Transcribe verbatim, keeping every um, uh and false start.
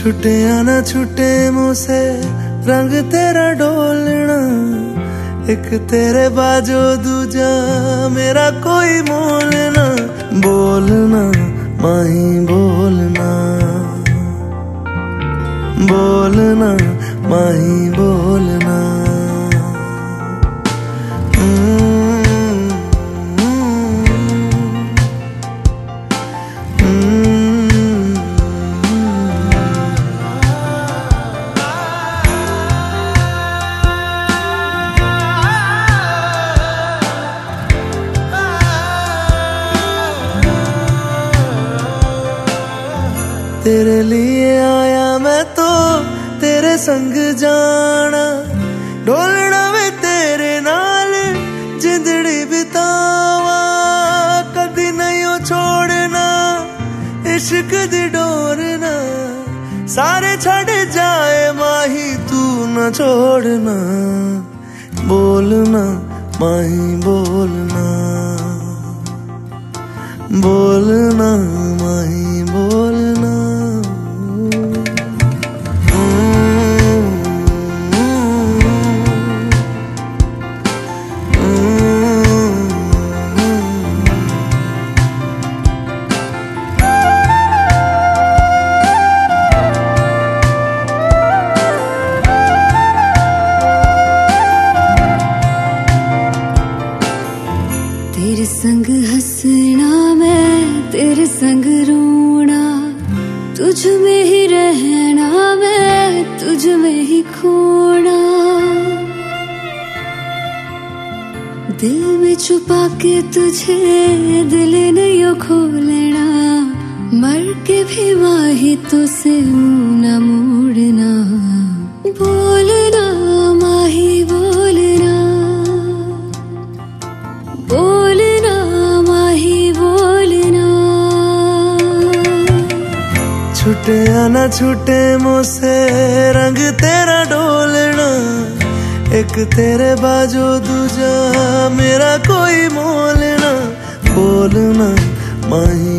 छुटे ना छुटे मुझसे रंग तेरा डोलना, एक तेरे बाजो दूजा मेरा कोई मोल ना। बोलना माही बोलना, बोलना माही बोलना। तेरे लिए आया मैं तो तेरे संग जाना, डोलना वे तेरे नाल जिंदड़ी बितावा। कदी नहीं छोड़ना इश्क दी डोरना, सारे छड़ जाए माही तू न छोड़ना। बोलना माही बोलना, बोलना माही बोलना। तेरे संग हंसना मैं तेरे संग रोना, तुझ में ही रहना मैं तुझ में ही खोना। दिल में छुपा के तुझे दिल नहीं खोलना, मर के भी माही तो से मुंह न मोड़ना। बोलना माही बोलना, बोलना माही बोलना। छुटे ना छुटे मुझसे रंग तेरा डोलना, एक तेरे बाजो दूजा मेरा कोई मोल ना। बोलना माही